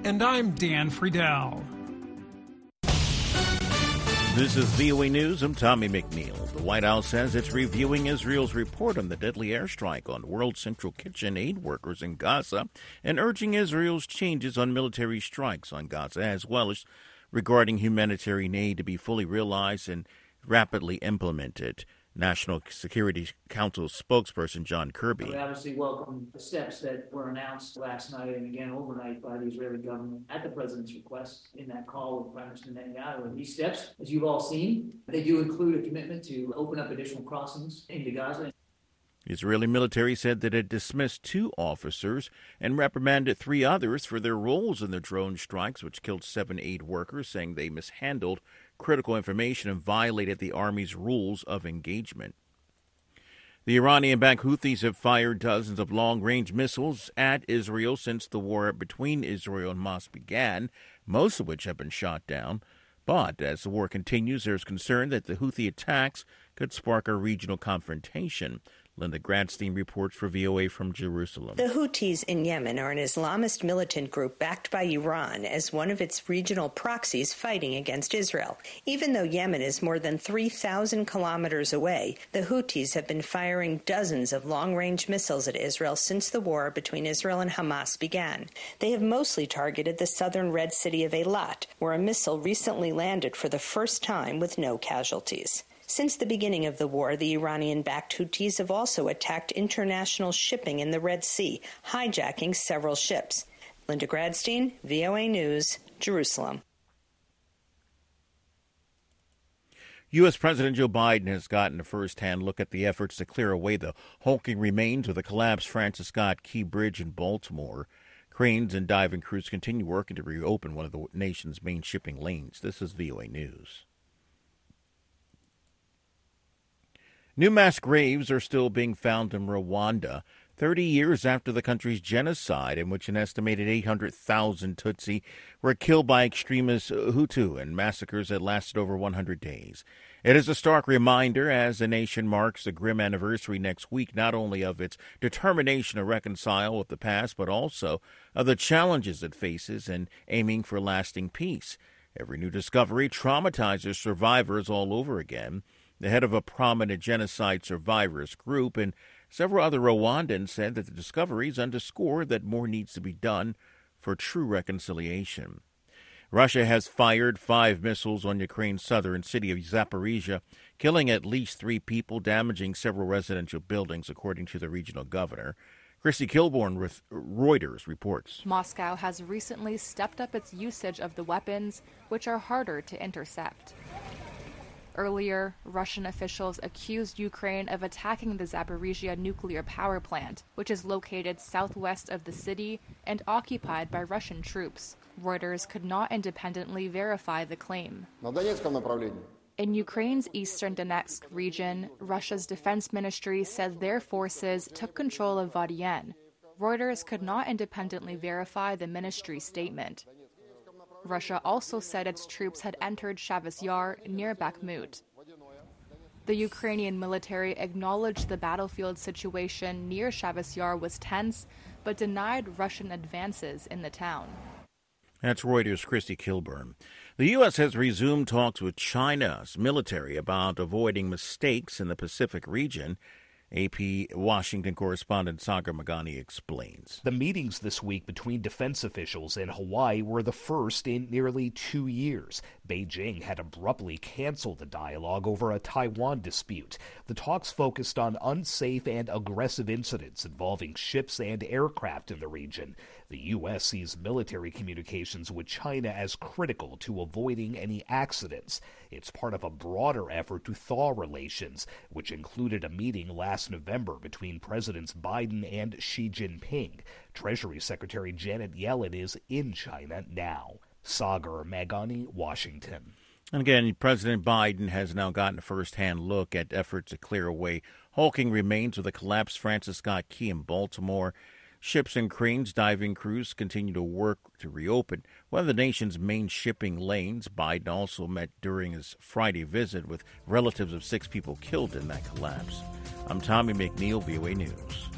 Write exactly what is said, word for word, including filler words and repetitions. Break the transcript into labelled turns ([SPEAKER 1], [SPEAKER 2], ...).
[SPEAKER 1] And I'm Dan Friedel.
[SPEAKER 2] This is V O A News. I'm Tommy McNeil. The White House says it's reviewing Israel's report on the deadly airstrike on World Central Kitchen aid workers in Gaza and urging Israel's changes on military strikes on Gaza, as well as regarding humanitarian aid to be fully realized and rapidly implemented. National Security Council spokesperson John Kirby.
[SPEAKER 3] We obviously welcome the steps that were announced last night and again overnight by the Israeli government at the president's request in that call with Prime Minister Netanyahu. And these steps, as you've all seen, they do include a commitment to open up additional crossings into Gaza.
[SPEAKER 2] The Israeli military said that it dismissed two officers and reprimanded three others for their roles in the drone strikes, which killed seven aid workers, saying they mishandled critical information and violated the Army's rules of engagement. The Iranian-backed Houthis have fired dozens of long-range missiles at Israel since the war between Israel and Hamas began, most of which have been shot down. But as the war continues, there's concern that the Houthi attacks could spark a regional confrontation. Linda Gradstein reports for V O A from Jerusalem.
[SPEAKER 4] The Houthis in Yemen are an Islamist militant group backed by Iran as one of its regional proxies fighting against Israel. Even though Yemen is more than three thousand kilometers away, the Houthis have been firing dozens of long-range missiles at Israel since the war between Israel and Hamas began. They have mostly targeted the southern Red City of Eilat, where a missile recently landed for the first time with no casualties. Since the beginning of the war, the Iranian-backed Houthis have also attacked international shipping in the Red Sea, hijacking several ships. Linda Gradstein, V O A News, Jerusalem.
[SPEAKER 2] U S. President Joe Biden has gotten a first-hand look at the efforts to clear away the hulking remains of the collapsed Francis Scott Key Bridge in Baltimore. Cranes and diving crews continue working to reopen one of the nation's main shipping lanes. This is V O A News. New mass graves are still being found in Rwanda, thirty years after the country's genocide, in which an estimated eight hundred thousand Tutsi were killed by extremist Hutu in massacres that lasted over one hundred days. It is a stark reminder as the nation marks the grim anniversary next week, not only of its determination to reconcile with the past, but also of the challenges it faces in aiming for lasting peace. Every new discovery traumatizes survivors all over again. The head of a prominent genocide survivors group and several other Rwandans said that the discoveries underscore that more needs to be done for true reconciliation. Russia has fired five missiles on Ukraine's southern city of Zaporizhia, killing at least three people, damaging several residential buildings, according to the regional governor. Christy Kilborn with Reuters reports.
[SPEAKER 5] Moscow has recently stepped up its usage of the weapons, which are harder to intercept. Earlier, Russian officials accused Ukraine of attacking the Zaporizhia nuclear power plant, which is located southwest of the city and occupied by Russian troops. Reuters could not independently verify the claim. In Ukraine's eastern Donetsk region, Russia's defense ministry said their forces took control of Vodiane. Reuters could not independently verify the ministry's statement. Russia also said its troops had entered Shavas Yar near Bakhmut. The Ukrainian military acknowledged the battlefield situation near Shavas Yar was tense, but denied Russian advances in the town.
[SPEAKER 2] That's Reuters' Christy Kilburn. The U S has resumed talks with China's military about avoiding mistakes in the Pacific region. A P Washington correspondent Sagar Magani explains.
[SPEAKER 6] The meetings this week between defense officials in Hawaii were the first in nearly two years. Beijing had abruptly canceled the dialogue over a Taiwan dispute. The talks focused on unsafe and aggressive incidents involving ships and aircraft in the region. The U S sees military communications with China as critical to avoiding any accidents. It's part of a broader effort to thaw relations, which included a meeting last November between Presidents Biden and Xi Jinping. Treasury Secretary Janet Yellen is in China now. Sagar Magani, Washington.
[SPEAKER 2] And again, President Biden has now gotten a first-hand look at efforts to clear away hulking remains of the collapsed Francis Scott Key in Baltimore. Ships and cranes diving crews continue to work to reopen one of the nation's main shipping lanes. Biden also met during his Friday visit with relatives of six people killed in that collapse. I'm Tommy McNeil, V O A News.